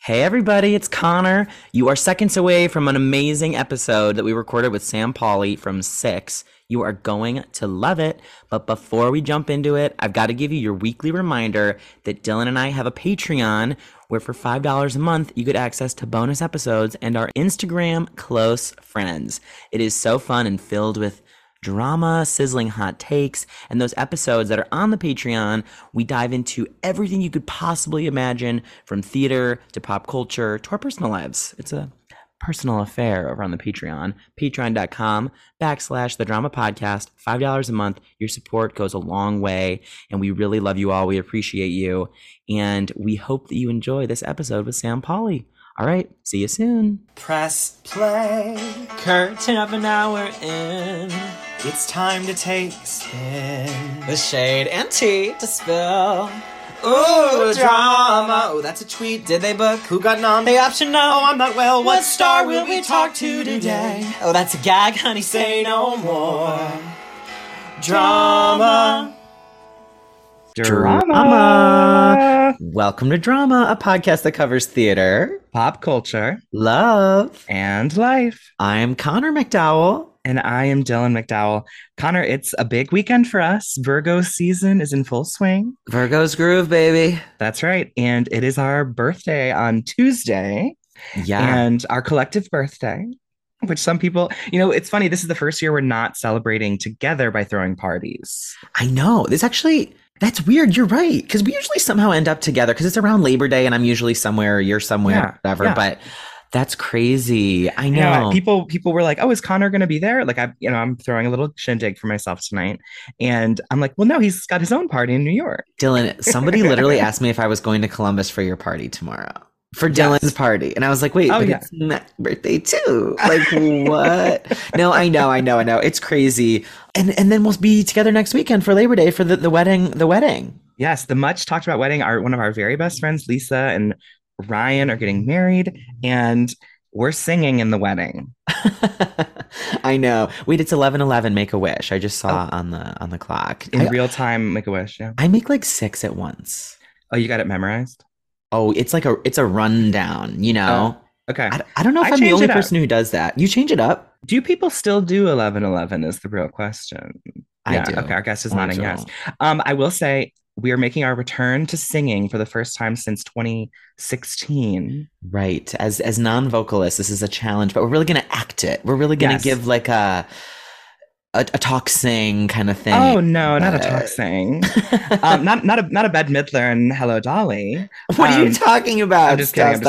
Hey everybody, it's Connor. You are seconds away from an amazing episode that we recorded with Sam Pauly from Six. You are going to love it. But before we jump into it, I've got to give you your weekly reminder that Dylan and I have a Patreon where for $5 a month, you get access to bonus episodes and our Instagram close friends. It is so fun and filled with drama, sizzling hot takes, and those episodes that are on the Patreon, we dive into everything you could possibly imagine, from theater to pop culture to our personal lives. It's a personal affair over on the Patreon, patreon.com/The Drama Podcast, $5 a month. Your support goes a long way, and we really love you all. We appreciate you, and we hope that you enjoy this episode with Sam Pauly. All right, see you soon. Press play. Curtain of an hour in. It's time to take a spin. The shade and tea to spill. Ooh, drama. Oh, that's a tweet. Did they book? Who got nom? They option no. Oh, I'm not well. What star will we talk to today? Oh, that's a gag, honey. Say no more. Drama. Drama. Welcome to Drama, a podcast that covers theater, pop culture, love, and life. I'm Connor McDowell. And I am Dylan McDowell. Connor, it's a big weekend for us. Virgo season is in full swing. Virgo's groove, baby. That's right. And it is our birthday on Tuesday. Yeah. And our collective birthday, which some people, it's funny. This is the first year we're not celebrating together by throwing parties. I know. That's weird. You're right. Because we usually somehow end up together because it's around Labor Day and I'm usually somewhere, you're somewhere, whatever. Yeah. But that's crazy. I know. Yeah, people were like, "Oh, is Connor going to be there?" Like, I'm throwing a little shindig for myself tonight, and I'm like, "Well, no, he's got his own party in New York." Dylan, somebody literally asked me if I was going to Columbus for your party tomorrow, for Dylan's party, and I was like, "Wait, it's my birthday too." Like, what? No, I know. It's crazy, and then we'll be together next weekend for Labor Day for the wedding. The wedding. Yes, the much talked about wedding. One of our very best friends, Lisa and Ryan, are getting married, and we're singing in the wedding. I know. Wait, it's 11:11. Make a wish. I just saw on the clock in real time. Make a wish. Yeah, I make like 6 at once. Oh, you got it memorized? Oh, it's a rundown. Okay. I don't know if I'm the only person who does that. You change it up. Do people still do 11:11? Is the real question. I do. Okay, our guest is nodding yes. I will say, we are making our return to singing for the first time since 2016. Right. As non-vocalists, this is a challenge, but we're really going to act it. We're really going to give like a talk sing kind of thing. Oh no, not a talk sing. not a Bette Midler and Hello Dolly. What are you talking about? I'm just kidding.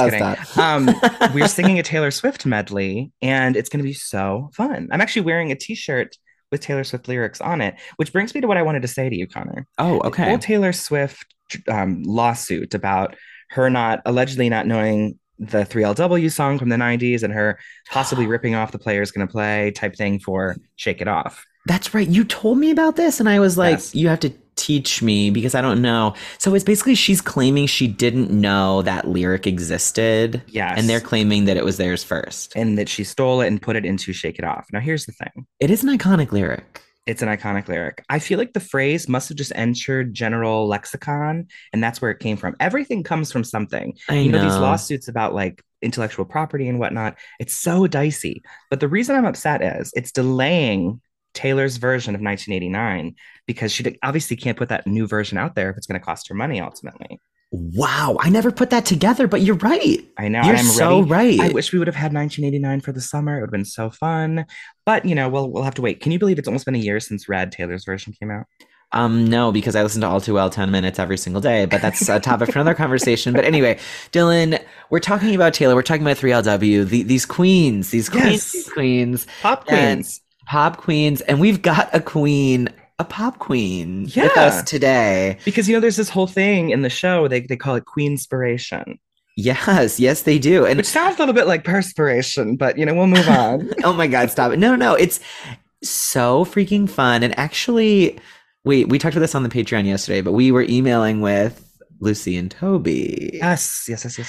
We're singing a Taylor Swift medley, and it's going to be so fun. I'm actually wearing a t-shirt with Taylor Swift lyrics on it, which brings me to what I wanted to say to you, Connor. Oh, okay. The whole Taylor Swift lawsuit about her allegedly not knowing the 3LW song from the 90s and her possibly ripping off The Player's Gonna Play type thing for Shake It Off. That's right. You told me about this, and I was like, You have to teach me because I don't know. So it's basically she's claiming she didn't know that lyric existed. Yes. And they're claiming that it was theirs first. And that she stole it and put it into Shake It Off. Now, here's the thing. It is an iconic lyric. It's an iconic lyric. I feel like the phrase must have just entered general lexicon, and that's where it came from. Everything comes from something. I know. These lawsuits about like intellectual property and whatnot, it's so dicey. But the reason I'm upset is it's delaying Taylor's version of 1989 because she obviously can't put that new version out there if it's going to cost her money ultimately. Wow, I never put that together, but you're right. I know. You're so right. I wish we would have had 1989 for the summer. It would have been so fun. But, we'll have to wait. Can you believe it's almost been a year since Red, Taylor's version, came out? No, because I listen to All Too Well 10 minutes every single day, but that's a topic for another conversation. But anyway, Dylan, we're talking about Taylor. We're talking about 3LW, these queens, these queens. Pop queens. Pop queens. And we've got a pop queen with us today. Because, there's this whole thing in the show, they call it Queenspiration. Yes, they do. And which sounds a little bit like perspiration, but, we'll move on. Oh my God, stop it. No, it's so freaking fun. And actually, we talked about this on the Patreon yesterday, but we were emailing with Lucy and Toby. Yes.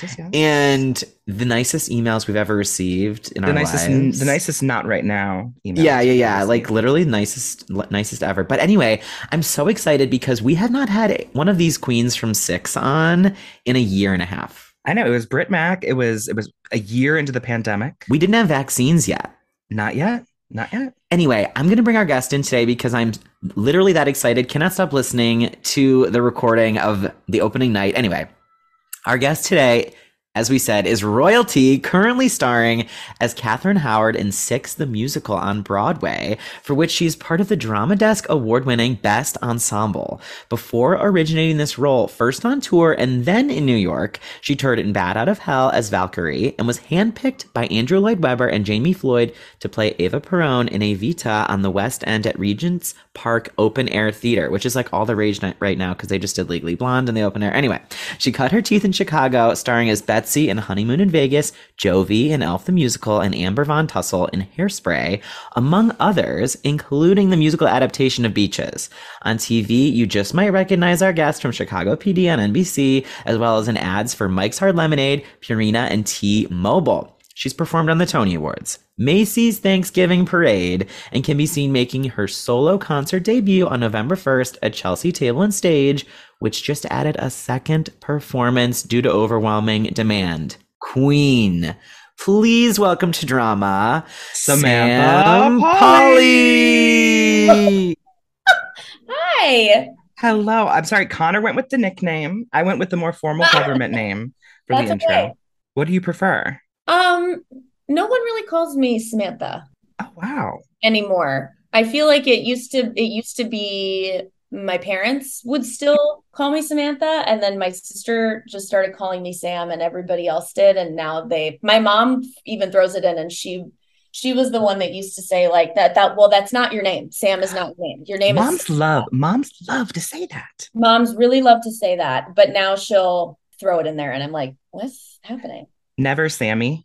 And the nicest emails we've ever received in our lives. The nicest not right now emails. Yeah. Like literally nicest ever. But anyway, I'm so excited because we have not had one of these queens from Six on in a year and a half. I know it was Brit Mac. It was a year into the pandemic. We didn't have vaccines yet. Not yet. Not yet. Anyway, I'm going to bring our guest in today because I'm literally that excited. Cannot stop listening to the recording of the opening night. Anyway, our guest today, as we said, is royalty, currently starring as Catherine Howard in Six the Musical on Broadway, for which she's part of the Drama Desk award-winning Best Ensemble. Before originating this role, first on tour and then in New York, she toured in Bad Out of Hell as Valkyrie and was handpicked by Andrew Lloyd Webber and Jamie Floyd to play Eva Perón in Evita on the West End at Regent's Park Open Air Theater, which is like all the rage right now because they just did Legally Blonde in the open air. Anyway, she cut her teeth in Chicago, starring as Betsy in Honeymoon in Vegas, Jovi in Elf the Musical, and Amber Von Tussle in Hairspray, among others, including the musical adaptation of Beaches. On TV, you just might recognize our guest from Chicago PD on NBC, as well as in ads for Mike's Hard Lemonade, Purina, and T-Mobile. She's performed on the Tony Awards, Macy's Thanksgiving Parade, and can be seen making her solo concert debut on November 1st at Chelsea Table and Stage, which just added a second performance due to overwhelming demand. Queen. Please welcome to Drama, Samantha Sam Polly. Hi. Hello. I'm sorry. Connor went with the nickname. I went with the more formal government name for the That's intro. okay. What do you prefer? No one really calls me Samantha Oh, wow. anymore. I feel like it used to be my parents would still call me Samantha, and then my sister just started calling me Sam, and everybody else did, and now my mom even throws it in, and she was the one that used to say like well, that's not your name. Sam is not your name. Your name Moms is love to say that. Moms really love to say that, but now she'll throw it in there, and I'm like, what's happening? Never Sammy.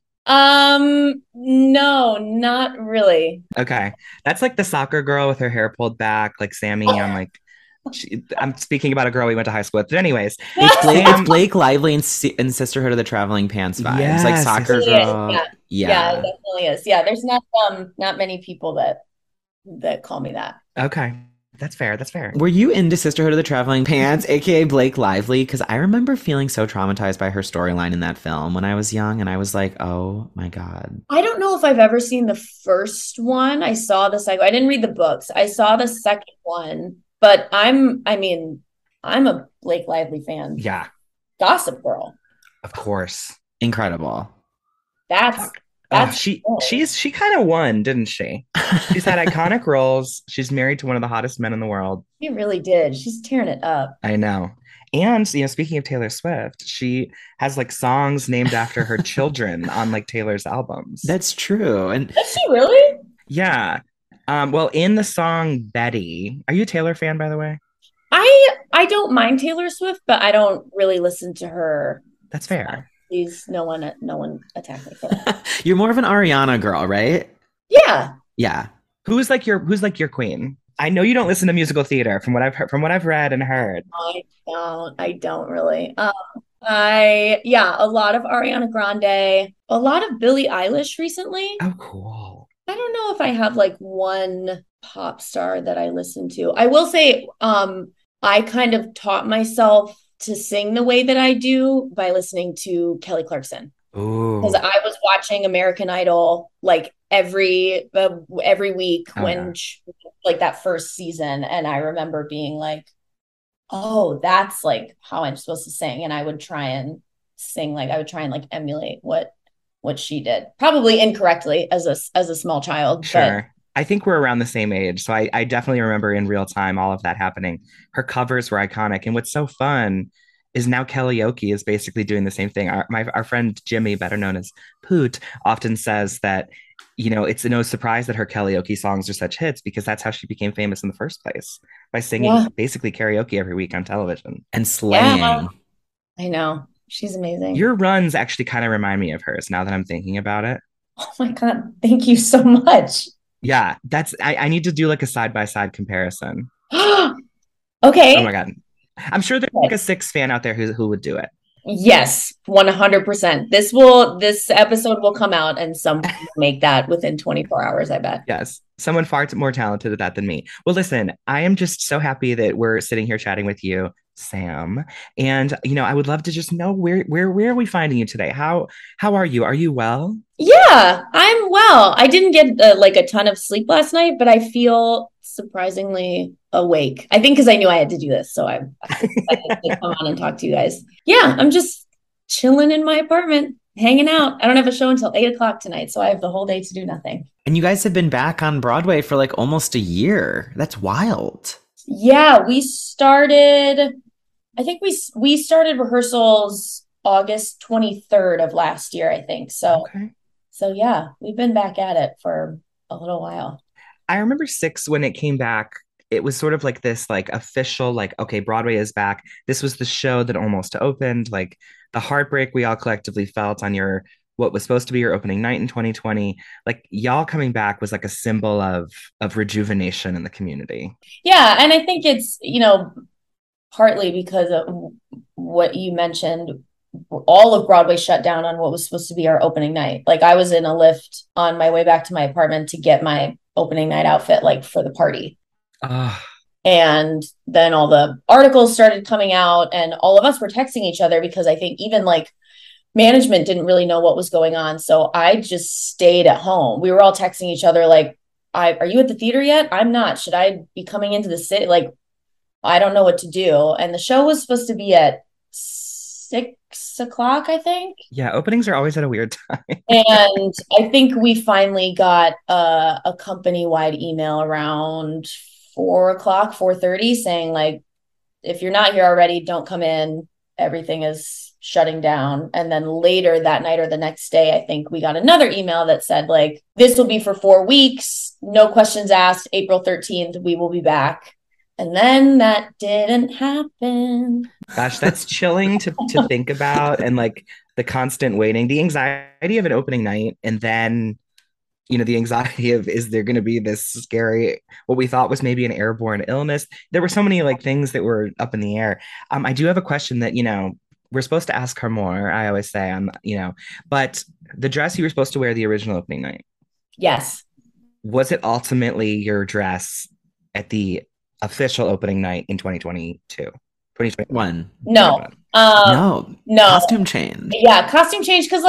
No, not really. Okay. That's like the soccer girl with her hair pulled back, like Sammy. I'm speaking about a girl we went to high school with. But anyways, It's Blake Lively in Sisterhood of the Traveling Pants vibes. Yes, like soccer It is, girl. yeah. Yeah. Yeah, it definitely is. Yeah, there's not many people that call me that. okay. That's fair. That's fair. Were you into Sisterhood of the Traveling Pants, aka Blake Lively? Because I remember feeling so traumatized by her storyline in that film when I was young, and I was like, "Oh my god!" I don't know if I've ever seen the first one. I saw the second. I didn't read the books. I saw the second one, but I'm a Blake Lively fan. Yeah, Gossip Girl. of course. Incredible. That's She cool. she kind of won, didn't she? She's had iconic roles. She's married to one of the hottest men in the world. She really did. She's tearing it up. I know. And speaking of Taylor Swift, she has like songs named after her children on like Taylor's albums. That's true. And Is she really? Yeah. Well, in the song Betty, are you a Taylor fan, by the way? I don't mind Taylor Swift, but I don't really listen to her. That's fair. Please, no one attack me for that. you're more of an Ariana girl, right? Yeah. Yeah. Who's like your queen? I know you don't listen to musical theater from what I've heard, from what I've read and heard. I don't really. A lot of Ariana Grande, a lot of Billie Eilish recently. Oh, cool. I don't know if I have like one pop star that I listen to. I will say, I kind of taught myself to sing the way that I do by listening to Kelly Clarkson. Ooh. Because I was watching American Idol like every week when like that first season, and I remember being like, "Oh, that's like how I'm supposed to sing," and I would try and sing like like emulate what she did, probably incorrectly as a small child. Sure. I think we're around the same age. So I definitely remember in real time all of that happening. Her covers were iconic. And what's so fun is now Kellyoke is basically doing the same thing. Our friend Jimmy, better known as Poot, often says that, it's no surprise that her Kellyoke songs are such hits because that's how she became famous in the first place, by singing basically karaoke every week on television. And slaying. Yeah. I know. She's amazing. Your runs actually kind of remind me of hers now that I'm thinking about it. Oh my God. Thank you so much. Yeah, I need to do like a side-by-side comparison. Okay. Oh my God. I'm sure there's like a Six fan out there who would do it. Yes, 100%. This episode will come out and someone will make that within 24 hours, I bet. Yes. Someone far more talented at that than me. Well, listen, I am just so happy that we're sitting here chatting with you. Sam. And I would love to just know where are we finding you today? How are you? Are you well? Yeah, I'm well. I didn't get like a ton of sleep last night, but I feel surprisingly awake. I think because I knew I had to do this, so I decided to come on and talk to you guys. Yeah, I'm just chilling in my apartment, hanging out. I don't have a show until 8 o'clock tonight, so I have the whole day to do nothing. And you guys have been back on Broadway for like almost a year. That's wild. Yeah, we started. I think we started rehearsals August 23rd of last year, I think. So. Okay. So yeah, we've been back at it for a little while. I remember Six when it came back. It was sort of like this, like official, like, okay, Broadway is back. This was the show that almost opened. Like the heartbreak we all collectively felt on your what was supposed to be your opening night in 2020. Like y'all coming back was like a symbol of rejuvenation in the community. Yeah, and I think it's, partly because of what you mentioned, all of Broadway shut down on what was supposed to be our opening night. Like I was in a Lyft on my way back to my apartment to get my opening night outfit, like for the party. And then all the articles started coming out and all of us were texting each other because I think even like management didn't really know what was going on. So I just stayed at home. We were all texting each other like, are you at the theater yet? I'm not. Should I be coming into the city? Like, I don't know what to do. And the show was supposed to be at 6 o'clock, I think. Yeah, openings are always at a weird time. And I think we finally got a company-wide email around 4 o'clock, 4:30 saying like, if you're not here already, don't come in. Everything is shutting down. And then later that night or the next day, I think we got another email that said like, this will be for 4 weeks. No questions asked. April 13th, we will be back. And then that didn't happen. Gosh, that's chilling to think about. And like the constant waiting, the anxiety of an opening night, and then, the anxiety of, is there going to be this scary, what we thought was maybe an airborne illness? There were so many like things that were up in the air. I do have a question that, we're supposed to ask her more. I always say, but the dress you were supposed to wear the original opening night. Yes. Was it ultimately your dress at the official opening night in 2022? 2021? No. No. Costume change. Yeah, costume change. Because,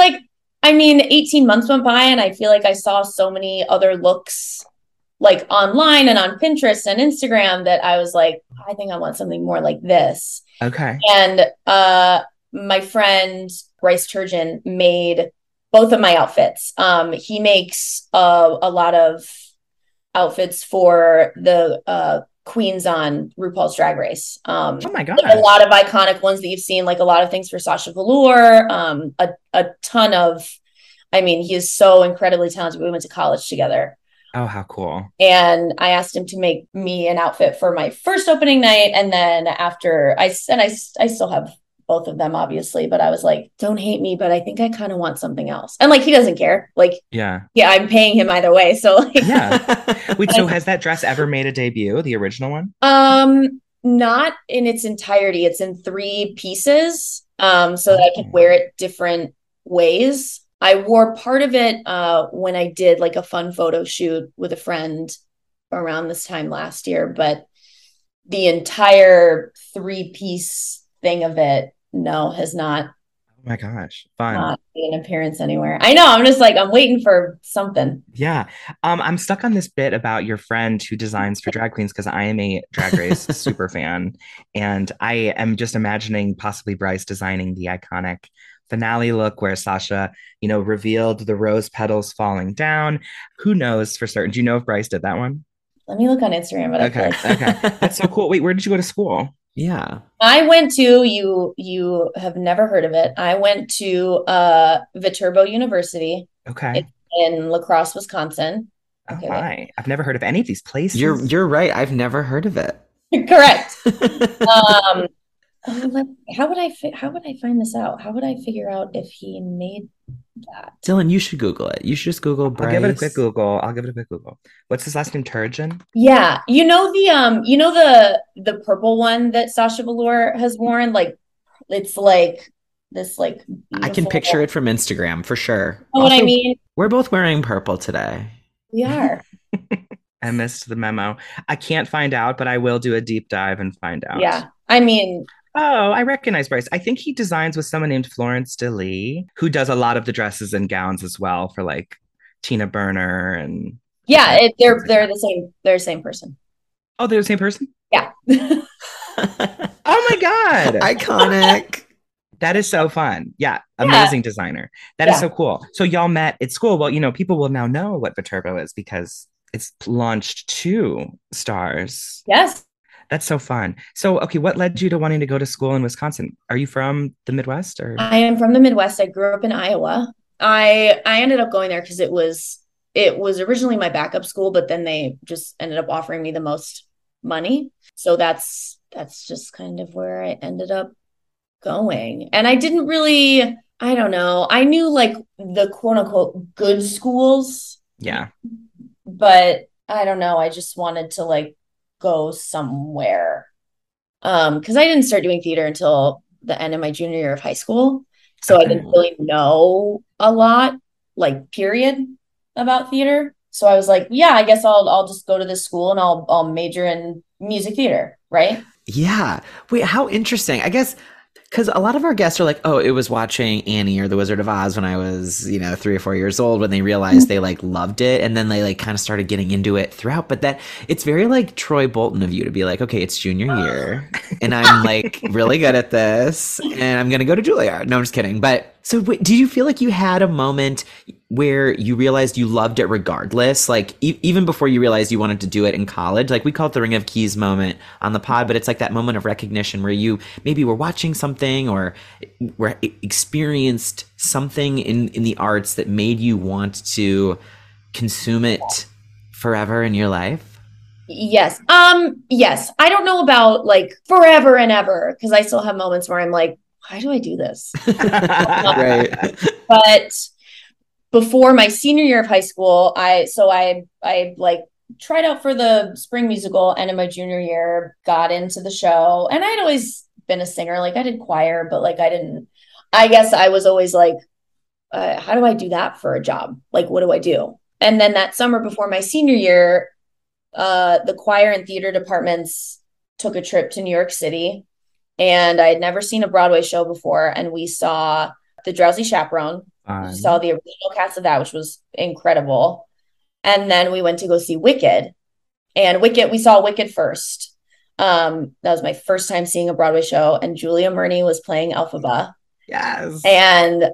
18 months went by, and I feel like I saw so many other looks, like online and on Pinterest and Instagram, that I was like, I think I want something more like this. Okay. And my friend Bryce Turgeon made both of my outfits. He makes a lot of outfits for the queens on RuPaul's Drag Race. Oh my God. Like a lot of iconic ones that you've seen, like a lot of things for Sasha Velour, a ton of, he is so incredibly talented. We went to college together. Oh, how cool. And I asked him to make me an outfit for my first opening night. And then after I still have both of them, obviously, but I was like, don't hate me, but I think I kind of want something else. And he doesn't care. Yeah, I'm paying him either way. So yeah. Wait, so has that dress ever made a debut, the original one? Not in its entirety. It's in 3 pieces. So that I could wear it different ways. I wore part of it when I did a fun photo shoot with a friend around this time last year, but the entire 3-piece thing of it, no, has not. Oh my gosh, fun. Not made an appearance anywhere. I know. I'm just I'm waiting for something. Yeah. I'm stuck on this bit about your friend who designs for drag queens, because I am a Drag Race super fan. And I am just imagining possibly Bryce designing the iconic finale look where Sasha, revealed the rose petals falling down. Who knows for certain? Do you know if Bryce did that one? Let me look on Instagram. But okay. Okay. That's so cool. Wait, where did you go to school? Yeah. I went to, you have never heard of it. I went to Viterbo University. Okay. It's in La Crosse, Wisconsin. Okay. Oh my. I've never heard of any of these places. You're right. I've never heard of it. Correct. How would I find this out? How would I figure out if he made that? Dylan, you should Google it. You should just Google Bryce. I'll give it a quick Google. What's his last name? Turgeon? Yeah. The purple one that Sasha Velour has worn? It's this I can picture it from Instagram for sure. You know what I mean? We're both wearing purple today. We are. I missed the memo. I can't find out, but I will do a deep dive and find out. Yeah. I mean, Oh, I recognize Bryce. I think he designs with someone named Florence DeLee, who does a lot of the dresses and gowns as well for like Tina Burner and yeah, they're things like that. they're the same person. Oh, they're the same person? Yeah. Oh my God. Iconic. That is so fun. Yeah. Yeah. Amazing designer. That is Yeah. so cool. So y'all met at school. Well, people will now know what Viterbo is because it's launched 2 stars. Yes. That's so fun. So, okay, what led you to wanting to go to school in Wisconsin? Are you from the Midwest or? I am from the Midwest. I grew up in Iowa. I ended up going there because it was originally my backup school, but then they just ended up offering me the most money. So that's just kind of where I ended up going. And I didn't really, I don't know. I knew like the quote unquote good schools, Yeah. but I don't know. I just wanted to like go somewhere. Because I didn't start doing theater until the end of my junior year of high school. So I Okay. didn't really know a lot, like period, about theater. So I was like, yeah, I guess I'll just go to this school and I'll major in music theater, right? Yeah. Wait, how interesting. I guess because a lot of our guests are like, oh, it was watching Annie or The Wizard of Oz when I was, 3 or 4 years old when they realized they like loved it. And then they like kind of started getting into it throughout. But that it's very like Troy Bolton of you to be like, okay, it's junior year and I'm like really good at this and I'm going to go to Juilliard. No, I'm just kidding. But so wait, did you feel like you had a moment where you realized you loved it regardless? Like even before you realized you wanted to do it in college, like we call it the Ring of Keys moment on the pod, but it's like that moment of recognition where you maybe were watching something or were experienced something in the arts that made you want to consume it forever in your life. Yes. Yes. I don't know about like forever and ever because I still have moments where I'm like, why do I do this? Right. But before my senior year of high school, I like tried out for the spring musical, and in my junior year got into the show. And I'd always been a singer. Like I did choir, but like I guess I was always like, how do I do that for a job? Like, what do I do? And then that summer before my senior year, the choir and theater departments took a trip to New York City, and I had never seen a Broadway show before. And we saw The Drowsy Chaperone. We saw the original cast of that, which was incredible. And then we went to go see Wicked. And we saw Wicked first. That was my first time seeing a Broadway show, and Julia Murney was playing Elphaba. Yes. And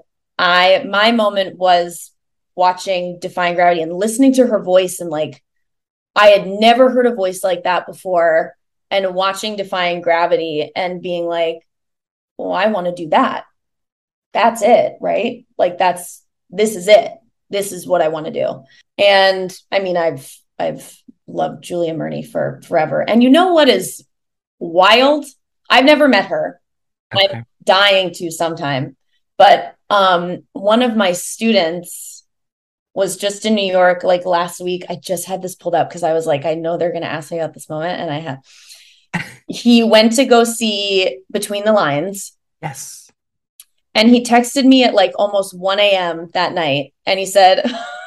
my moment was watching Defying Gravity and listening to her voice, and like I had never heard a voice like that before, and watching Defying Gravity and being like, well, I want to do that. That's it, right? Like this is it. This is what I want to do. And I mean, I've loved Julia Murney for forever. And you know what is wild? I've never met her. Okay. I'm dying to sometime. But one of my students was just in New York like last week. I just had this pulled up because I was like, I know they're going to ask me about this moment. And I had. He went to go see Between the Lines. Yes. And he texted me at like almost 1 a.m. that night. And he said,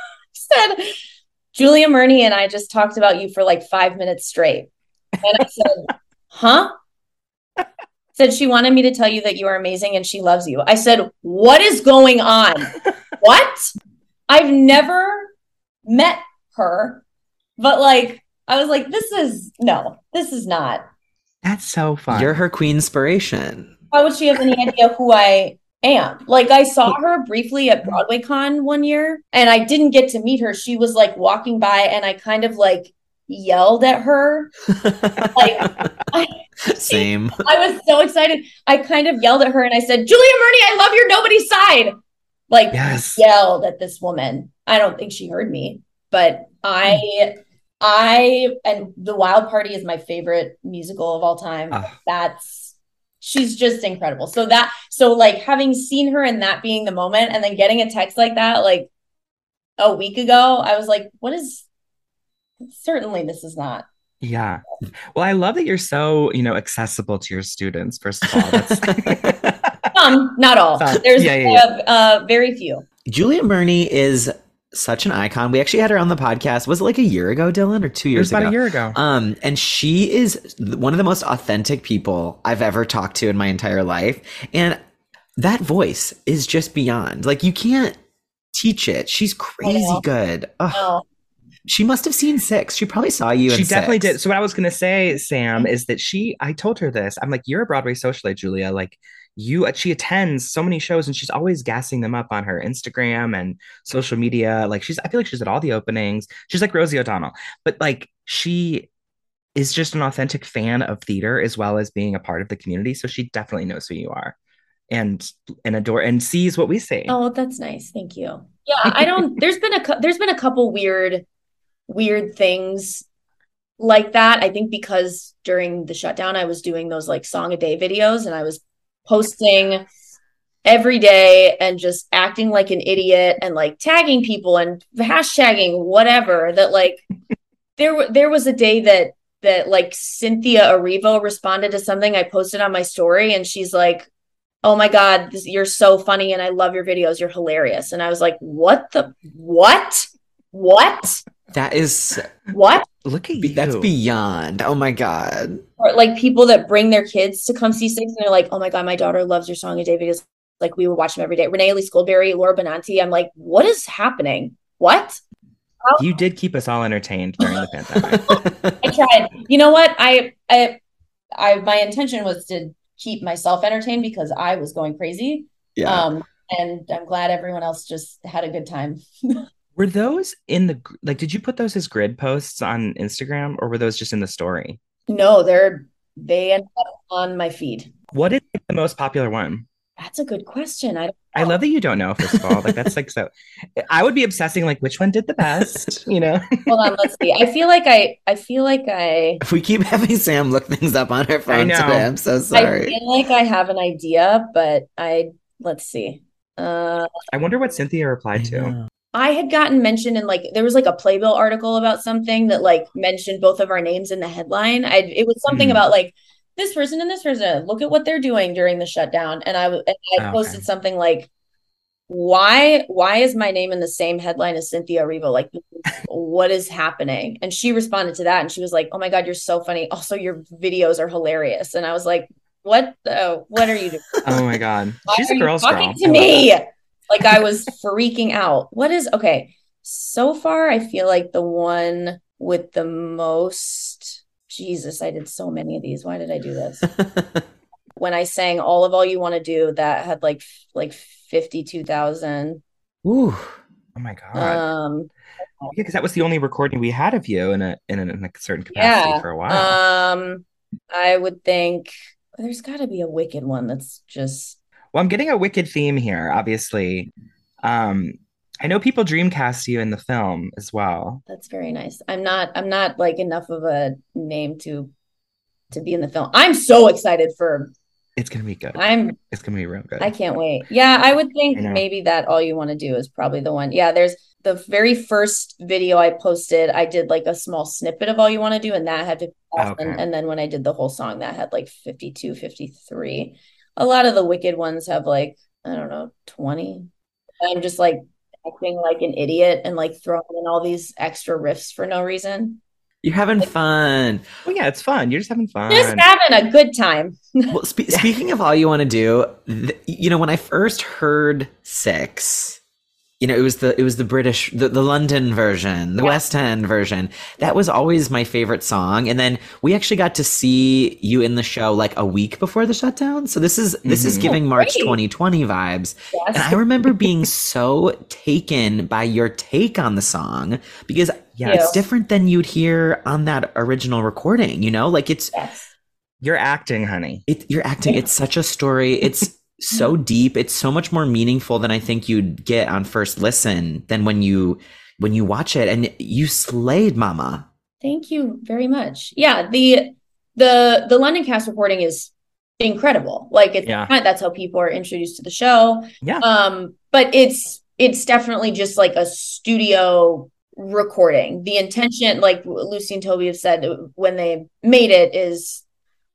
Julia Murney and I just talked about you for like 5 minutes straight. And I said, huh? Said she wanted me to tell you that you are amazing and she loves you. I said, what is going on? What? I've never met her, but like, I was like, this is not. That's so fun. You're her queen inspiration. How would she have any idea who I am? Like I saw her briefly at Broadway Con one year and I didn't get to meet her. She was like walking by and I kind of like yelled at her. Same. I was so excited. I kind of yelled at her and I said, Julia Murney, I love your Nobody's Side. Like yes. Yelled at this woman. I don't think she heard me, but and The Wild Party is my favorite musical of all time. She's just incredible. So like having seen her and that being the moment and then getting a text like that, like a week ago, I was like, certainly this is not. Yeah. Well, I love that you're so, accessible to your students, first of all. That's Not all. There's very few. Julia Murney is such an icon. We actually had her on the podcast. Was it like a year ago, Dylan, or 2 years ago? About a year ago. And she is one of the most authentic people I've ever talked to in my entire life. And that voice is just beyond. Like, you can't teach it. She's crazy good. Oh. She must have seen Six. She probably saw you. She definitely Six. did. So what I was going to say, Sam, is that I told her this. I'm like, you're a Broadway socialite, Julia. Like, she attends so many shows and she's always gassing them up on her Instagram and social media. Like, I feel like she's at all the openings. She's like Rosie O'Donnell, but like, she is just an authentic fan of theater as well as being a part of the community. So she definitely knows who you are and adore and sees what we see. Oh, that's nice. Thank you. Yeah, there's been a couple weird things like that. I think because during the shutdown, I was doing those like song a day videos and I was posting every day and just acting like an idiot and like tagging people and hashtagging whatever that like there was a day that like Cynthia Erivo responded to something I posted on my story and she's like, oh my God, you're so funny and I love your videos. You're hilarious. And I was like, what? That is what? Look at you. That's beyond. Oh my God. Or like people that bring their kids to come see Six and they're like, oh my God, my daughter loves your Song a Day videos. Like we would watch them every day. Renee Elise Goldberry, Laura Benanti. I'm like, what is happening? What? You did keep us all entertained during the pandemic. I tried. You know what? I my intention was to keep myself entertained because I was going crazy. Yeah. And I'm glad everyone else just had a good time. Were those did you put those as grid posts on Instagram or were those just in the story? No, they end up on my feed. What is the most popular one? That's a good question. I love that you don't know, first of all. Like, that's like, so I would be obsessing, like, which one did the best, you know? Hold on, let's see. I feel like If we keep having Sam look things up on her phone today, I'm so sorry. I feel like I have an idea, but let's see. I wonder what Cynthia replied to. I had gotten mentioned in like, there was like a Playbill article about something that like mentioned both of our names in the headline. It was something about like this person and this person, look at what they're doing during the shutdown. And I posted something like, why is my name in the same headline as Cynthia Erivo? Like, what is happening? And she responded to that and she was like, oh my God, you're so funny. Also, your videos are hilarious. And I was like, what are you doing? Oh my God. She's a girl's talking girl. to me. Like I was freaking out. Okay. So far, I feel like the one with the most, Jesus, I did so many of these. Why did I do this? When I sang All You Want to Do, that had like 52,000. Ooh. Oh my God. Yeah, because that was the only recording we had of you in a certain capacity for a while. I would think there's got to be a Wicked one that's just. Well, I'm getting a Wicked theme here, obviously. I know people dreamcast you in the film as well. That's very nice. I'm not like enough of a name to be in the film. I'm so excited for. It's gonna be good. It's gonna be real good. I can't wait. Yeah, I would think maybe that All You Want to Do is probably the one. Yeah, there's the very first video I posted. I did like a small snippet of All You Want to Do, and that had 50,000. And then when I did the whole song, that had like 52, 53. A lot of the Wicked ones have like, I don't know, 20. I'm just like acting like an idiot and like throwing in all these extra riffs for no reason. You're having fun. Well, yeah, it's fun. You're just having fun. Just having a good time. Well, speaking of All You Want to Do, when I first heard Six, it was the British, the London version, the West End version. That was always my favorite song. And then we actually got to see you in the show like a week before the shutdown. So this is giving March 2020 vibes. Yes. And I remember being so taken by your take on the song because it's different than you'd hear on that original recording, like it's. Yes. You're acting, honey. You're acting. It's such a story. It's so deep. It's so much more meaningful than I think you'd get on first listen than when you watch it. And you slayed, mama. Thank you very much. Yeah, the London cast recording is incredible. Like that's how people are introduced to the show. Yeah. But it's definitely just like a studio recording. The intention, like Lucy and Toby have said when they made it, is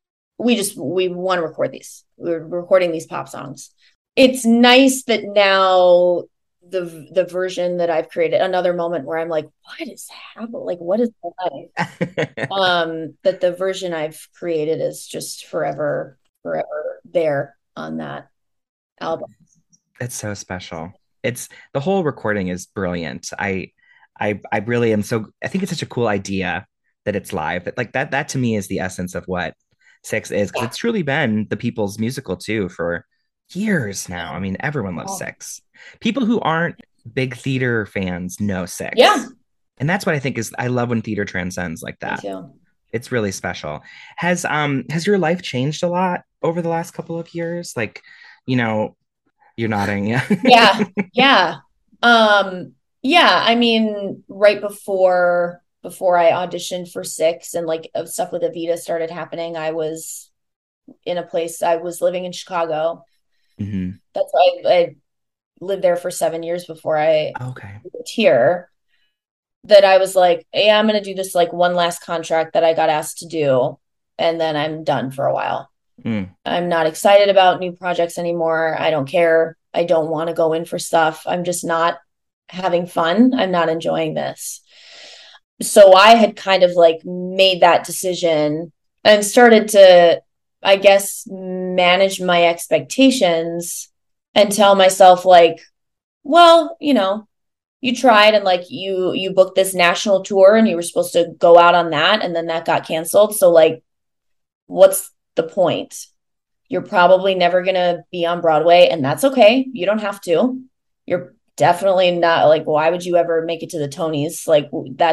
we want to record these. We're recording these pop songs. It's nice that now the version that I've created, another moment where I'm like, what is happening? Like, what is life? That the version I've created is just forever there on that album. It's so special. It's the whole recording is brilliant. I really am so I think it's such a cool idea that it's live. That like that to me is the essence of what Six is, because it's truly been the people's musical too for years now. I mean, everyone loves Six. People who aren't big theater fans know Six. Yeah. And that's what I think is I love when theater transcends like that. Me too. It's really special. Has your life changed a lot over the last couple of years? Like, you know, you're nodding, yeah. Yeah. Yeah, I mean, right before I auditioned for Six and like stuff with Evita started happening, I was in a place, I was living in Chicago. Mm-hmm. That's why I lived there for 7 years before I moved here. That I was like, hey, I'm going to do this like one last contract that I got asked to do, and then I'm done for a while. I'm not excited about new projects anymore. I don't care. I don't want to go in for stuff. I'm just not having fun. I'm not enjoying this. So I had kind of like made that decision and started to, I guess, manage my expectations and tell myself like, well, you know, you tried and like you booked this national tour and you were supposed to go out on that, and then that got canceled. So like, what's the point? You're probably never going to be on Broadway, and that's okay. You don't have to. You're definitely not like, why would you ever make it to the Tonys? Like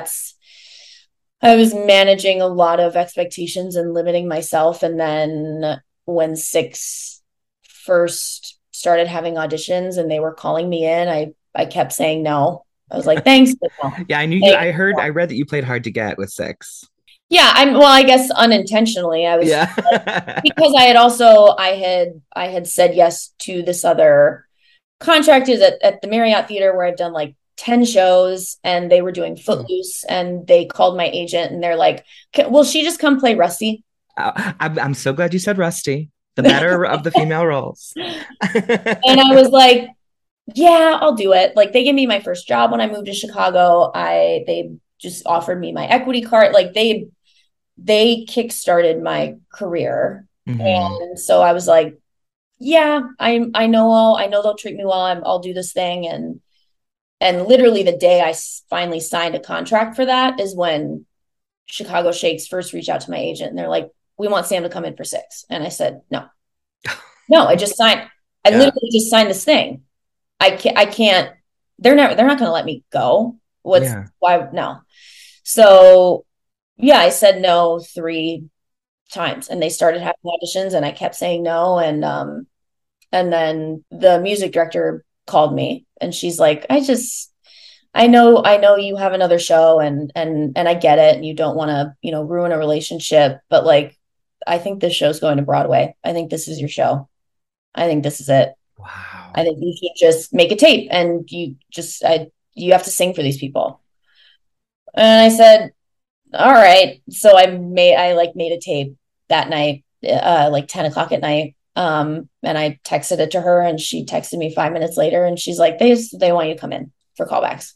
I was managing a lot of expectations and limiting myself. And then when Six first started having auditions and they were calling me in, I kept saying no. I was like, thanks. But no. Yeah, I knew you. I read that you played Hard to Get with Six. Yeah, I guess unintentionally. I was because I had said yes to this other contract is at the Marriott Theater where I've done like 10 shows, and they were doing Footloose, and they called my agent and they're like, will she just come play Rusty? I'm so glad you said Rusty, the better of the female roles. And I was like, yeah, I'll do it. Like, they gave me my first job when I moved to Chicago. They just offered me my equity card. Like they kickstarted my career. Mm-hmm. And so I was like, yeah, I know they'll treat me well. I'll do this thing. And literally the day I finally signed a contract for that is when Chicago Shakes first reached out to my agent, and they're like, we want Sam to come in for Six. And I said, no, I just signed. I literally just signed this thing. I can't, they're not going to let me go. Why? No. So yeah, I said no 3 times, and they started having auditions, and I kept saying no. And then the music director called me, and she's like, I know you have another show, and I get it, and you don't want to, you know, ruin a relationship, but like, I think this show's going to Broadway. I think this is your show. I think this is it. Wow. I think you should just make a tape, and you have to sing for these people. And I said, all right. So I made a tape that night, like 10 o'clock at night. And I texted it to her, and she texted me 5 minutes later, and she's like, they want you to come in for callbacks.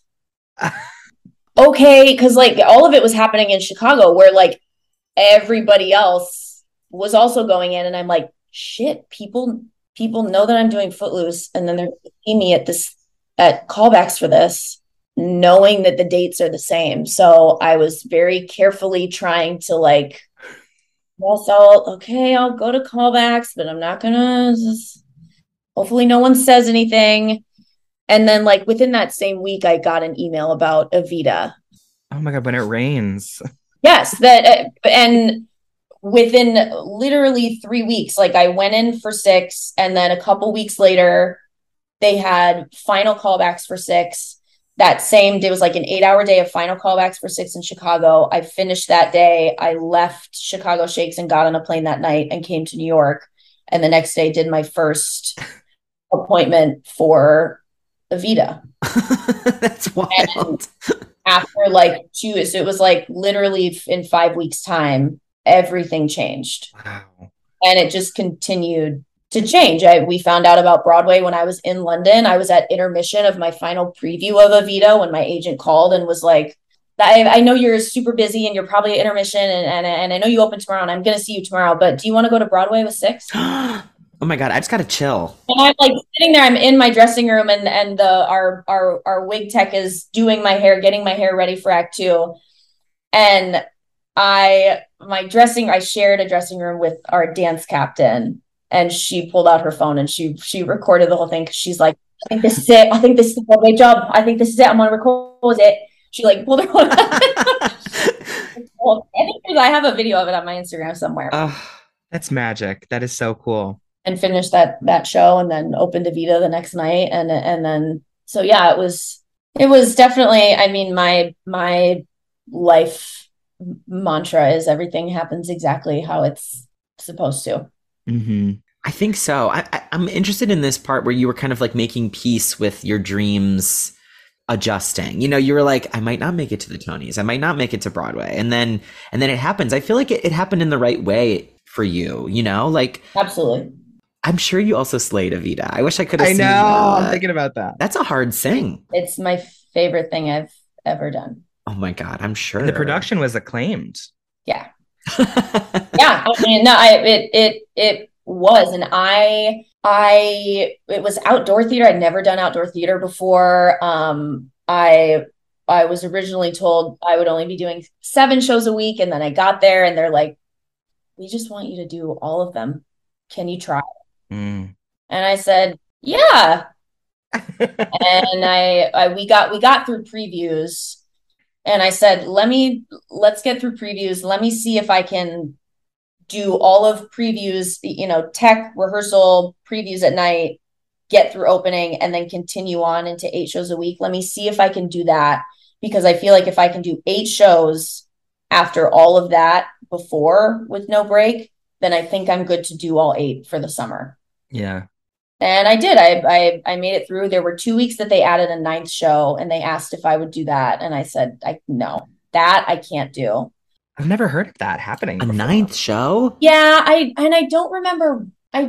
Okay. Cause like all of it was happening in Chicago, where like everybody else was also going in, and I'm like, shit, people know that I'm doing Footloose, and then they're seeing me at callbacks for this, knowing that the dates are the same. So I was very carefully trying to like, well, so I'll go to callbacks, but I'm not gonna hopefully no one says anything. And then like within that same week, I got an email about Evita. Oh my God, When It Rains. Yes, and within literally 3 weeks, like I went in for Six, and then a couple weeks later, they had final callbacks for Six. That same day was like an 8-hour day of final callbacks for Six in Chicago. I finished that day. I left Chicago Shakes and got on a plane that night and came to New York. And the next day did my first appointment for Evita. That's wild. And after like 2, so it was like literally in 5 weeks' time, everything changed. Wow. And it just continued to change. We found out about Broadway when I was in London. I was at intermission of my final preview of Evita when my agent called and was like, I know you're super busy and you're probably at intermission and I know you open tomorrow and I'm going to see you tomorrow, but do you want to go to Broadway with Six? Oh my God, I just got to chill. And I'm like sitting there, I'm in my dressing room and our wig tech is doing my hair, getting my hair ready for Act Two. And I shared a dressing room with our dance captain, and she pulled out her phone and she recorded the whole thing because she's like, I think this is it. I think this is the Broadway job. I think this is it. I'm gonna record it. She like pulled her phone out. I have a video of it on my Instagram somewhere. That's magic. That is so cool. And finished that show and then opened Evita the next night. And then, so yeah, it was definitely, I mean, my life mantra is everything happens exactly how it's supposed to. Mm-hmm. I think so. I'm interested in this part where you were kind of like making peace with your dreams adjusting. You know, you were like, I might not make it to the Tonys. I might not make it to Broadway. And then it happens. I feel like it happened in the right way for you, you know? Like, absolutely. I'm sure you also slayed Evita. I wish I could have seen that. that. I'm thinking about that. That's a hard sing. It's my favorite thing I've ever done. Oh my God, I'm sure. And the production was acclaimed. Yeah. Yeah. I mean, no, it was. And it was outdoor theater. I'd never done outdoor theater before. I was originally told I would only be doing 7 shows a week. And then I got there and they're like, we just want you to do all of them. Can you try? And I said, yeah. And we got through previews and I said, let's get through previews. Let me see if I can do all of previews, you know, tech, rehearsal, previews at night, get through opening and then continue on into 8 shows a week. Let me see if I can do that because I feel like if I can do 8 shows after all of that before with no break, then I think I'm good to do all 8 for the summer. Yeah. And I did. I made it through. There were 2 weeks that they added a 9th show and they asked if I would do that. And I said, no, that I can't do. I've never heard of that happening before. 9th show? Yeah, I don't remember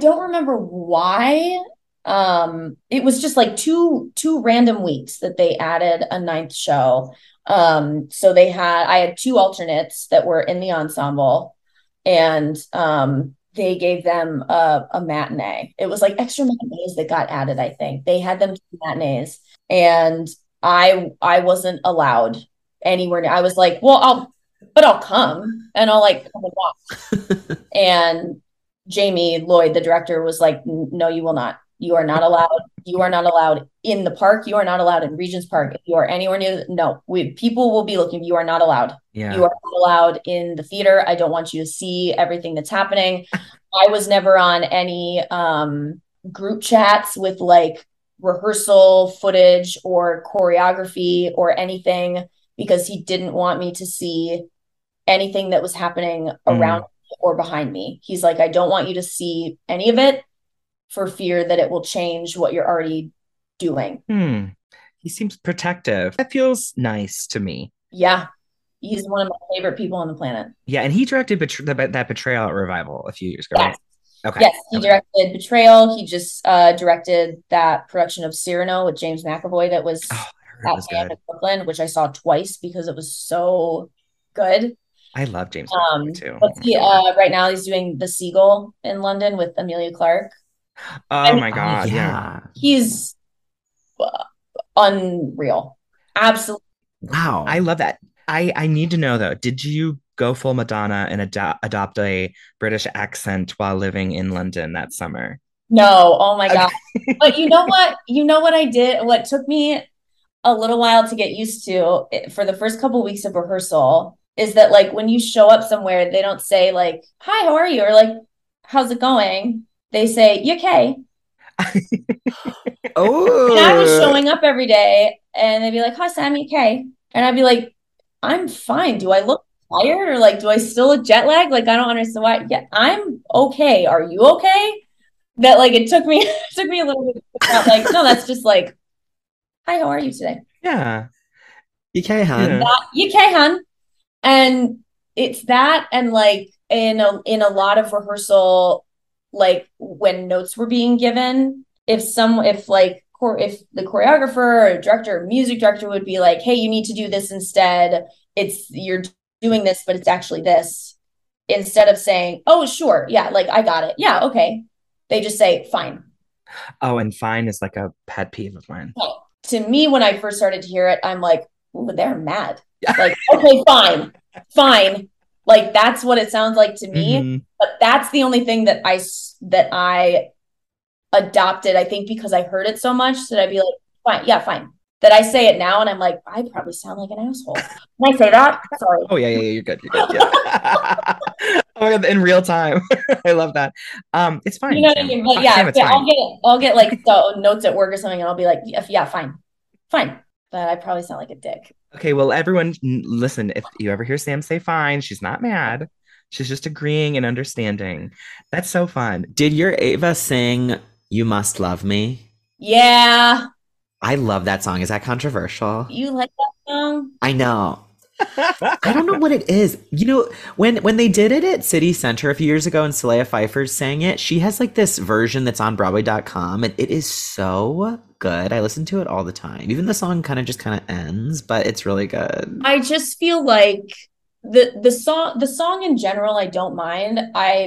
why. It was just like two random weeks that they added a 9th show. So I had 2 alternates that were in the ensemble and they gave them a matinee. It was like extra matinees that got added, I think. They had them 2 matinees and I wasn't allowed anywhere. I was like, well, I'll come and I'll like come and watch. And Jamie Lloyd, the director, was like, no, you will not. You are not allowed. You are not allowed in the park. You are not allowed in Regent's Park. If you are anywhere near, people will be looking. You are not allowed. Yeah. You are not allowed in the theater. I don't want you to see everything that's happening. I was never on any group chats with like rehearsal footage or choreography or anything because he didn't want me to see anything that was happening around me or behind me. He's like, I don't want you to see any of it for fear that it will change what you're already doing. He seems protective. That feels nice to me. Yeah. He's one of my favorite people on the planet. Yeah. And he directed that Betrayal at Revival a few years ago. Yes. Right? Okay. Yes. He directed Betrayal. He just directed that production of Cyrano with James McAvoy that was at Brooklyn, which I saw twice because it was so good. I love James McAvoy too. Right now he's doing The Seagull in London with Emilia Clarke. Oh my God. Yeah. He's unreal. Absolutely. Wow. I love that. I need to know though, did you go full Madonna and adopt a British accent while living in London that summer? No. Oh my God. But you know what I did? What took me a little while to get used to for the first couple of weeks of rehearsal is that like when you show up somewhere, they don't say like, hi, how are you? Or like, how's it going? They say, you okay? Oh. And I was showing up every day and they'd be like, hi, Sam, you okay? And I'd be like, I'm fine. Do I look tired or like, do I still look jet lagged? Like, I don't understand why. Yeah, I'm okay. Are you okay? That like, it took me a little bit to figure out, like, no, that's just like, hi, how are you today? Yeah. You okay, hun? You okay, hun? And it's that. And like in a lot of rehearsal, like when notes were being given, if the choreographer or director or music director would be like, hey, you need to do this instead. You're doing this, but it's actually this. Instead of saying, oh, sure, yeah, like I got it. Yeah, okay. They just say, fine. Oh, and fine is like a pet peeve of mine. To me, when I first started to hear it, I'm like, ooh, they're mad. Like, okay, fine. Like that's what it sounds like to me. Mm-hmm. But that's the only thing that I adopted, I think, because I heard it so much that I'd be like, fine, yeah, fine. That I say it now and I'm like, I probably sound like an asshole. Can I say that? Sorry. Oh yeah, you're good. You're good. Yeah. Oh my God, in real time. I love that. It's fine. You know what I mean? But yeah, I'll get like notes at work or something, and I'll be like, yeah, fine. But I probably sound like a dick. Okay, well, everyone, listen. If you ever hear Sam say "fine," she's not mad. She's just agreeing and understanding. That's so fun. Did your Ava sing "You Must Love Me"? Yeah. I love that song. Is that controversial? You like that song? I know. I don't know what it is. You know, when they did it at City Center a few years ago and Saleha Pfeiffer sang it, she has like this version that's on Broadway.com and it is so good. I listen to it all the time. Even the song kind of ends, but it's really good. I just feel like the song in general I don't mind.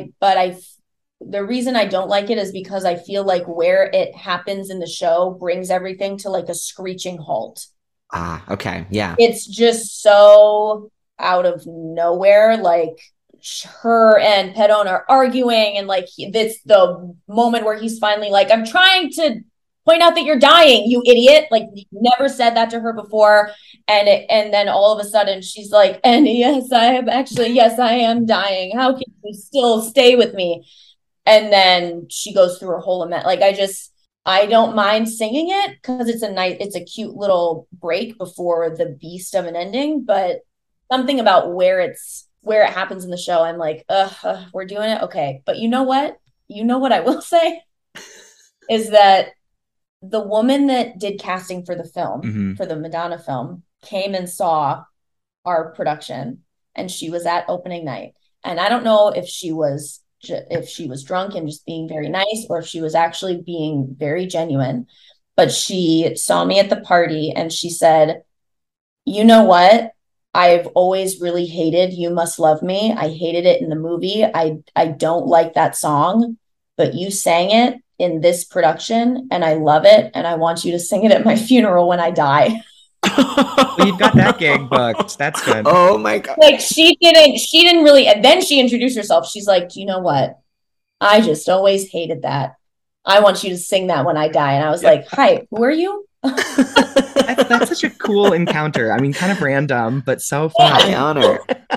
The reason I don't like it is because I feel like where it happens in the show brings everything to like a screeching halt. Ah, okay. Yeah. It's just so out of nowhere. Like her and Pedon are arguing, and like it's the moment where he's finally like, I'm trying to point out that you're dying, you idiot. Like you never said that to her before. And then all of a sudden she's like, and yes, I am dying. How can you still stay with me? And then she goes through her whole lament. Like I don't mind singing it because it's a cute little break before the beast of an ending, but something about where it happens in the show, I'm like, we're doing it. Okay. But you know what? I will say is that the woman that did casting for the film, for the Madonna film, came and saw our production, and she was at opening night. And I don't know if she was drunk and just being very nice, or if she was actually being very genuine. But she saw me at the party and she said, you know what? I've always really hated You Must Love Me. I hated it in the movie. I don't like that song, but you sang it in this production and I love it. And I want you to sing it at my funeral when I die. Well, you've got that gig booked. That's good. Oh my God. Like she didn't really, and then she introduced herself. She's like, you know what? I just always hated that. I want you to sing that when I die. And I was like, hi, who are you? That's such a cool encounter. I mean, kind of random, but so fun. High honor.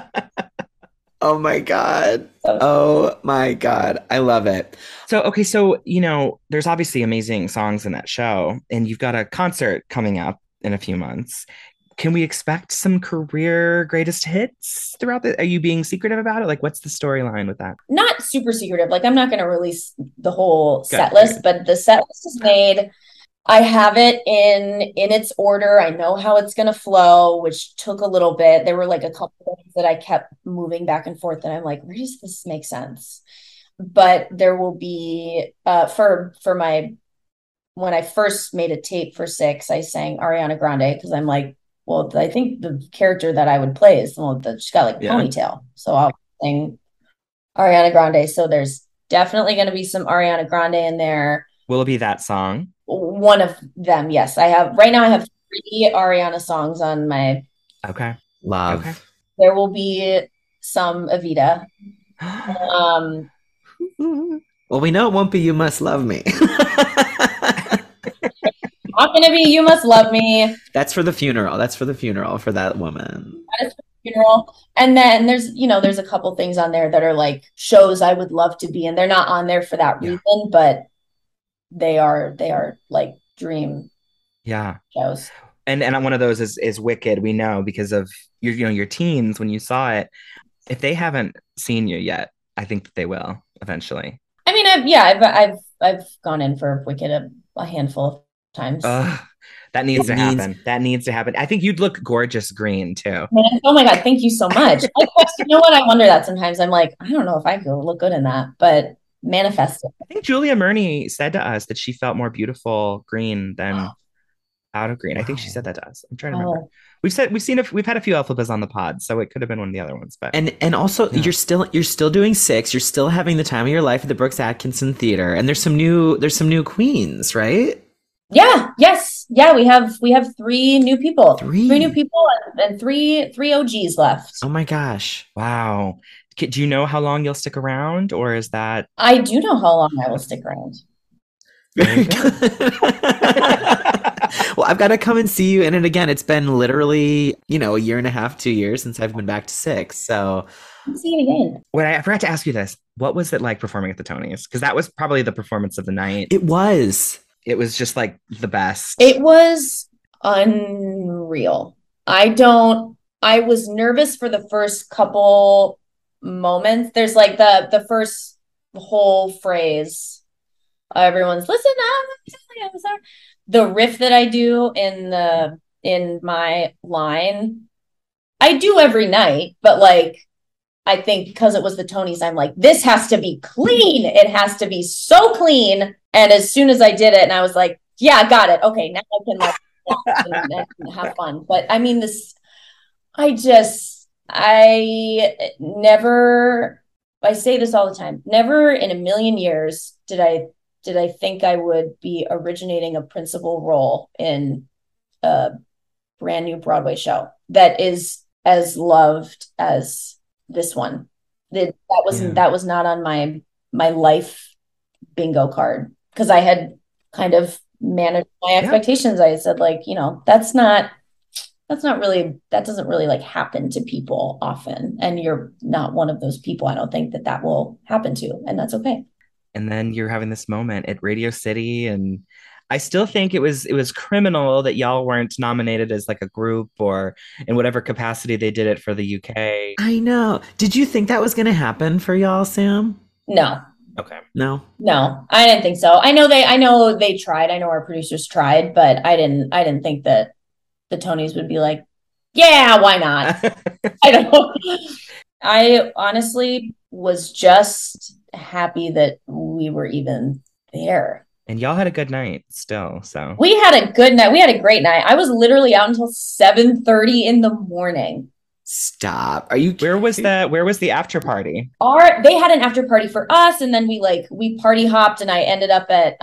Oh my God. Oh my God. I love it. So, there's obviously amazing songs in that show, and you've got a concert coming up in a few months. Can we expect some career greatest hits throughout are you being secretive about it? Like, what's the storyline with that? Not super secretive. Like, I'm not going to release the whole set list, but the set list is made. I have it in its order. I know how it's going to flow, which took a little bit. There were like a couple of things that I kept moving back and forth, and I'm like, where does this make sense? But there will be when I first made a tape for Six, I sang Ariana Grande because I'm like, well, I think the character that I would play is the one that she's got like ponytail. So I'll sing Ariana Grande. So there's definitely going to be some Ariana Grande in there. Will it be that song? One of them, yes. I have 3 Ariana songs on my love. Okay. There will be some Evita. Well, we know it won't be You Must Love Me. Not gonna be You Must Love Me. That's for the funeral. That's for the funeral for that woman. That is for the funeral. And then there's a couple things on there that are like shows I would love to be in. They're not on there for that reason, but they are like dream shows. And one of those is Wicked. We know because of your teens when you saw it. If they haven't seen you yet, I think that they will eventually. I mean, I've gone in for Wicked a handful of times. That needs to happen. That needs to happen. I think you'd look gorgeous green too. Man, oh my God, thank you so much. You know what? I wonder that sometimes. I'm like, I don't know if I could look good in that, but manifest it. I think Julia Murney said to us that she felt more beautiful green than out of green. I think she said that to us. I'm trying to remember. Oh, We've had a few Elphabas on the pod, so it could have been one of the other ones. But And also Yeah. you're still doing Six. You're still having the time of your life at the Brooks Atkinson Theater. And there's some new queens, right? yeah, yes, yeah. We have three new people, Three. three new people, and three OGs left. Oh my gosh. wow. Do you know how long you'll stick around, or is that I do know how long I will stick around. Very good. Well, I've got to come and see you. And again, it's been literally, a year and a half, 2 years since I've been back to Six. So Let's see it again. Wait, I forgot to ask you this. What was it like performing at the Tonys? Because that was probably the performance of the night. it was. It was just like the best. It was unreal. I was nervous for the first couple moments. There's like the first whole phrase. Everyone's listen up. The riff that I do in my line, I do every night, but like I think because it was the Tonys, I'm like, this has to be clean. It has to be so clean. And as soon as I did it, and I was like, yeah, I got it. Okay, now I can like and have fun. But I mean, I never, I say this all the time, never in a million years did I think I would be originating a principal role in a brand new Broadway show that is as loved as this one. That was not on my life bingo card because I had kind of managed my expectations. I said like, that doesn't really like happen to people often. And you're not one of those people. I don't think that will happen to, and that's okay. And then you're having this moment at Radio City, and I still think it was criminal that y'all weren't nominated as like a group or in whatever capacity they did it for the UK. I know. Did you think that was going to happen for y'all, Sam? No. Okay. No. No, I didn't think so. I know they tried. I know our producers tried, but I didn't think that the Tonys would be like, yeah, why not? I don't know. I honestly was just happy that we were even there. And y'all had a good night still, so. We had a good night. We had a great night. I was literally out until 7:30 in the morning. Stop. Are you Where was the after party? They had an after party for us, and then we party hopped, and I ended up at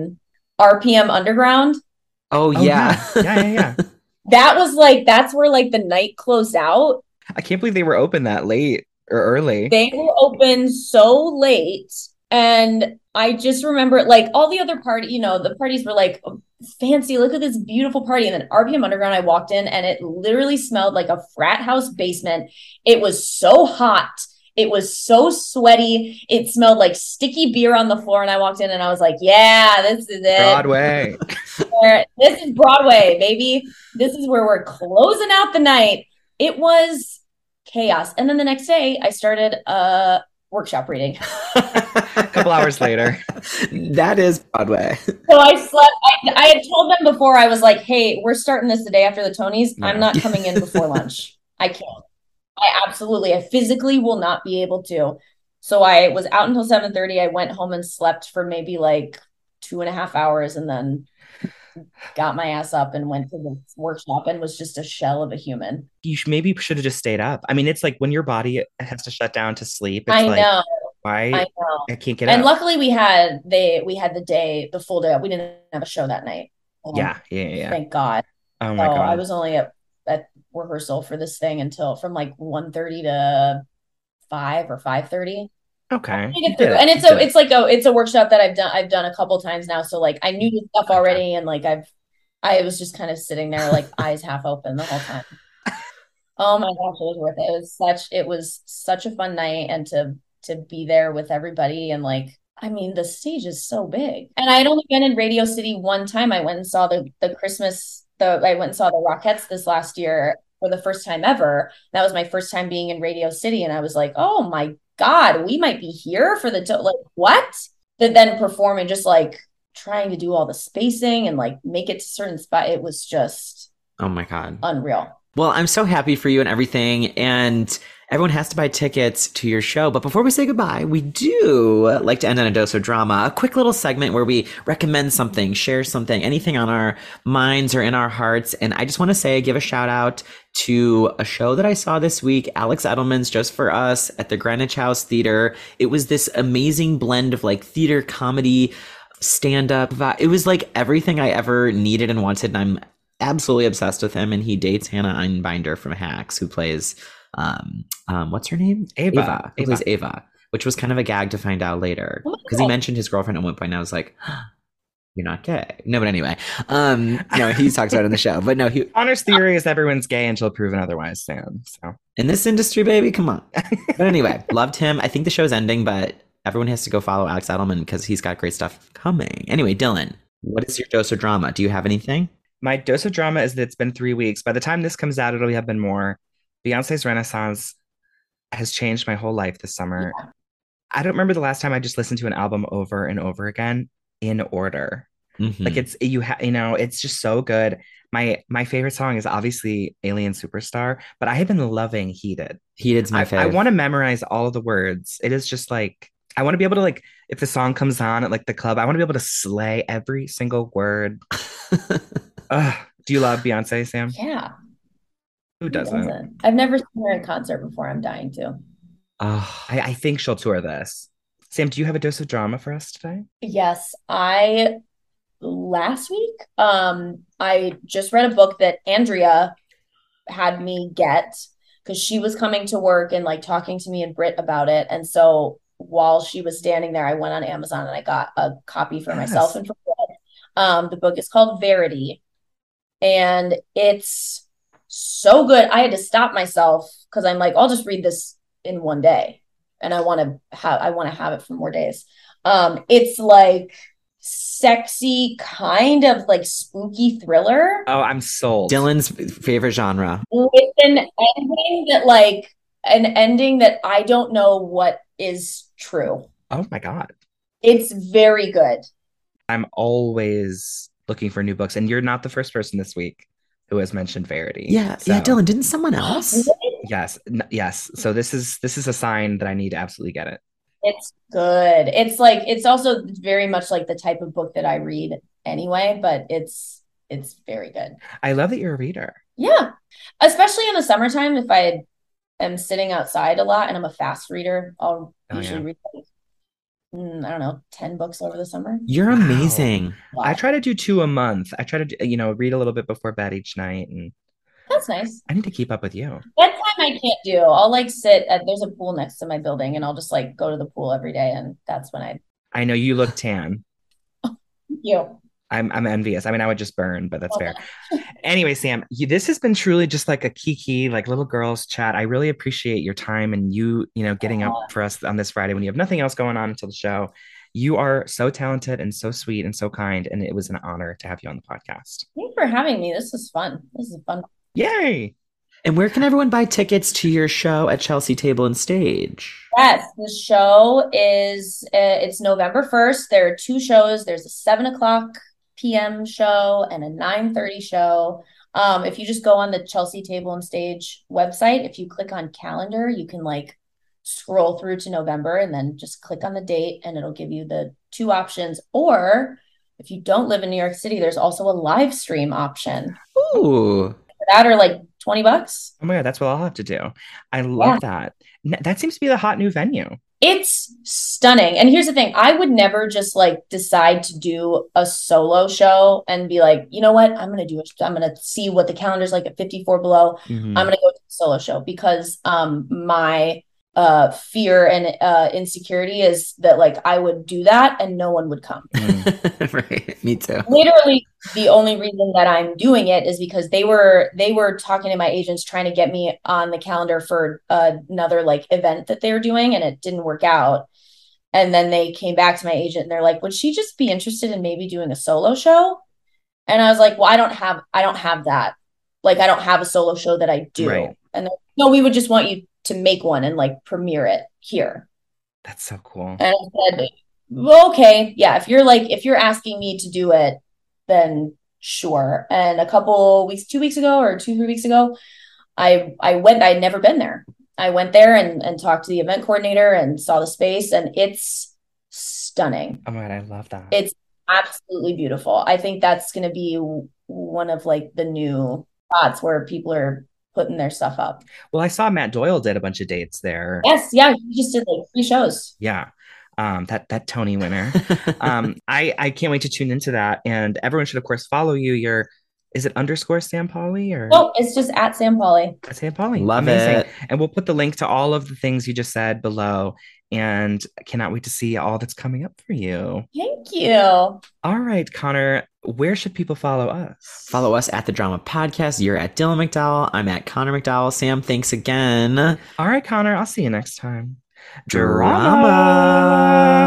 RPM Underground. Oh yeah. Yeah. That's where like the night closed out. I can't believe they were open that late or early. They were open so late. And I just remember like all the other the parties were like fancy. Look at this beautiful party. And then RPM Underground, I walked in and it literally smelled like a frat house basement. It was so hot. It was so sweaty. It smelled like sticky beer on the floor. And I walked in and I was like, yeah, this is it. Broadway. This is Broadway, baby. This is where we're closing out the night. It was chaos. And then the next day I started workshop reading. A couple hours later. That is Broadway. So I slept. I had told them before, I was like, hey, we're starting this the day after the Tonys. No. I'm not coming in before lunch. I can't. I physically will not be able to. So I was out until 7:30. I went home and slept for maybe like 2.5 hours and then got my ass up and went to the workshop and was just a shell of a human. You maybe should have just stayed up. I mean, it's like when your body has to shut down to sleep. It's I like, know. why? I know. I can't get and up. luckily we had the full day up. We didn't have a show that night. Yeah. Thank God. Oh my So God. I was only at rehearsal for this thing until from like 1:30 to 5 or 5:30. Okay. And it's a workshop that I've done a couple times now. So like I knew the stuff already, and like I was just kind of sitting there like eyes half open the whole time. Oh my gosh, it was worth it. It was such a fun night, and to be there with everybody, and like I mean the stage is so big. And I had only been in Radio City one time. I went and saw I went and saw the Rockettes this last year for the first time ever. That was my first time being in Radio City, and I was like, oh my God, we might be here for like what? But then perform and just like trying to do all the spacing and like make it to certain spot. It was just Oh my God. unreal. Well, I'm so happy for you and everything. And Everyone has to buy tickets to your show. But before we say goodbye, we do like to end on a dose of drama. A quick little segment where we recommend something, share something, anything on our minds or in our hearts. And I just want to say, give a shout out to a show that I saw this week, Alex Edelman's Just for Us at the Greenwich House Theater. It was this amazing blend of like theater, comedy, stand-up. It was like everything I ever needed and wanted. And I'm absolutely obsessed with him. And he dates Hannah Einbinder from Hacks, who plays... what's her name? Ava. Who plays Ava, which was kind of a gag to find out later because he mentioned his girlfriend at one point and I was like, you're not gay. No, but anyway, no, he talks about it in the show, but no, Connor's theory is everyone's gay until proven otherwise, Sam. So in this industry, baby, come on. But anyway, loved him. I think the show's ending, but everyone has to go follow Alex Edelman because he's got great stuff coming. Anyway, Dylan, what is your dose of drama? Do you have anything? My dose of drama is that it's been 3 weeks. By the time this comes out, it'll have been more. Beyonce's Renaissance has changed my whole life this summer. Yeah. I don't remember the last time I just listened to an album over and over again in order. Mm-hmm. Like it's just so good. My favorite song is obviously Alien Superstar, but I have been loving Heated. Heated's my favorite. I want to memorize all of the words. It is just like I want to be able to like if the song comes on at like the club, I want to be able to slay every single word. Do you love Beyonce, Sam? Yeah. Who doesn't? I've never seen her in concert before. I'm dying to. I think she'll tour this. Sam, do you have a dose of drama for us today? Yes. Last week, I just read a book that Andrea had me get because she was coming to work and like talking to me and Britt about it. And so while she was standing there, I went on Amazon and I got a copy for myself and for Britt. The book is called Verity. And it's so good. I had to stop myself because I'm like, I'll just read this in one day. And I want to have it for more days. It's like sexy, kind of like spooky thriller. Oh, I'm sold. Dylan's favorite genre. With an ending that I don't know what is true. Oh my God. It's very good. I'm always looking for new books. And you're not the first person this week who has mentioned Verity. Yeah, Dylan, didn't someone else? Yes. So this is a sign that I need to absolutely get it. It's good. It's also very much like the type of book that I read anyway, but it's very good. I love that you're a reader. Yeah. Especially in the summertime, if I am sitting outside a lot and I'm a fast reader, I'll usually read I don't know, 10 books over the summer. You're amazing. Wow. I try to do 2 a month. I try to, read a little bit before bed each night. And that's nice. I need to keep up with you. Bedtime I can't do. I'll like sit there's a pool next to my building and I'll just like go to the pool every day. And that's when I know you look tan. Thank you. I'm envious. I mean, I would just burn, but that's fair. Anyway, Sam, this has been truly just like a kiki, like little girls chat. I really appreciate your time and you getting up for us on this Friday when you have nothing else going on until the show. You are so talented and so sweet and so kind. And it was an honor to have you on the podcast. Thanks for having me. This is fun. This is fun. Yay. And where can everyone buy tickets to your show at Chelsea Table and Stage? Yes, the show is, it's November 1st. There are 2 shows. There's a 7:00 p.m. show and a 9:30 show. If you just go on the Chelsea Table and Stage website, if you click on calendar, you can like scroll through to November and then just click on the date and it'll give you the 2 options. Or if you don't live in New York City, there's also a live stream option. Ooh. That are like $20. Oh my God, that's what I'll have to do. I love that. That seems to be the hot new venue. It's stunning. And here's the thing. I would never just like decide to do a solo show and be like, you know what? I'm going to see what the calendar's like at 54 Below. Mm-hmm. I'm going to go to a solo show because my fear and insecurity is that like I would do that and no one would come. Right. Me too. Literally the only reason that I'm doing it is because they were talking to my agents trying to get me on the calendar for another like event that they were doing and it didn't work out. And then they came back to my agent and they're like, would she just be interested in maybe doing a solo show? And I was like, well, I don't have that. Like I don't have a solo show that I do. Right. And they're like, no, we would just want you to make one and like premiere it here. That's so cool. And I said, well, okay, yeah, if you're asking me to do it, then sure. And a couple weeks, 2 weeks ago or 2-3 weeks ago, I went. I'd never been there. I went there and talked to the event coordinator and saw the space, and it's stunning. Oh my God, I love that. It's absolutely beautiful. I think that's going to be one of like the new spots where people are putting their stuff up. Well, I saw Matt Doyle did a bunch of dates there. Yes, yeah, he just did like 3 shows. Yeah. That Tony winner. I can't wait to tune into that. And everyone should of course follow you. Is it _ Sam Polly or No, it's just at Sam Polly. Sam Polly? Love Amazing. it. And we'll put the link to all of the things you just said below. And I cannot wait to see all that's coming up for you. Thank you. All right, Connor, where should people follow us? Follow us at The Drama Podcast. You're at Dylan McDowell. I'm at Connor McDowell. Sam, thanks again. All right, Connor, I'll see you next time. Drama.